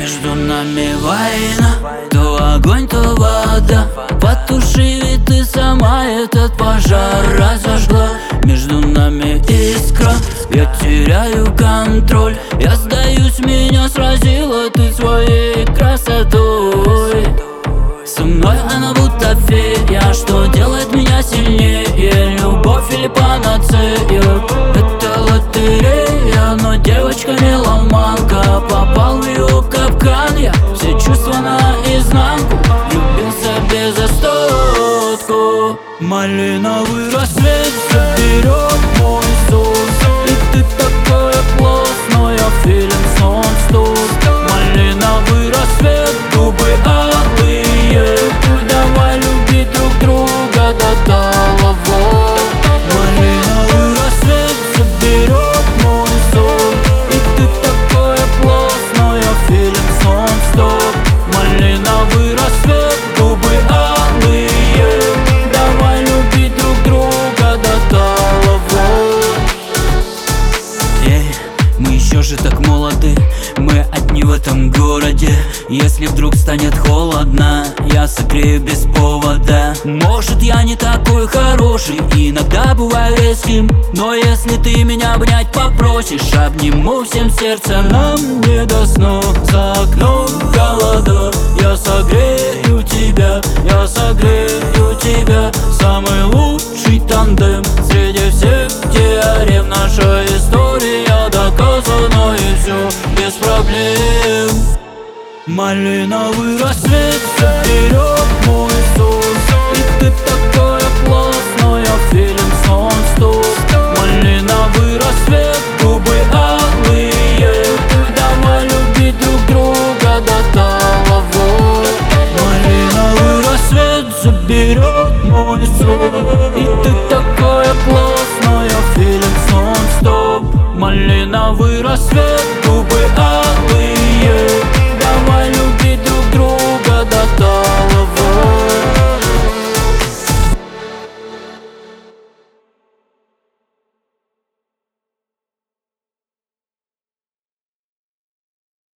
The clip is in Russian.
Между нами война, то огонь, то вода. Потуши, ведь ты сама этот пожар разожгла. Между нами искра, я теряю контроль. Я сдаюсь, меня сразила ты своей красотой. Со мной она будто фея, что делает меня сильнее. Любовь или панацея, это лотерея. Но девочка меломанка, попал в ее капкан. Я все чувства наизнанку, влюбился без остатку. Малиновый рассвет заберет мой сон, и ты такая классная, feelings non-stop. Малиновый рассвет, губы алые, давай любить друг друга до головы. Малиновый рассвет заберет мой сон, и ты такая классная, feelings non-stop. Малиновый рассвет, губы алые, давай любить друг друга до головы. Мы еще же так молоды, мы одни в этом городе. Если вдруг станет холодно, я согрею без повода. Может, я не такой хороший, иногда бываю резким, но если ты меня обнять попросишь, обниму всем сердцем. Нам не до сна, за окном холода. Я согрею тебя, я согрею тебя. Самый лучший тандем среди всех теорем. Наша история доказана, и все без проблем. Малиновый рассвет заберет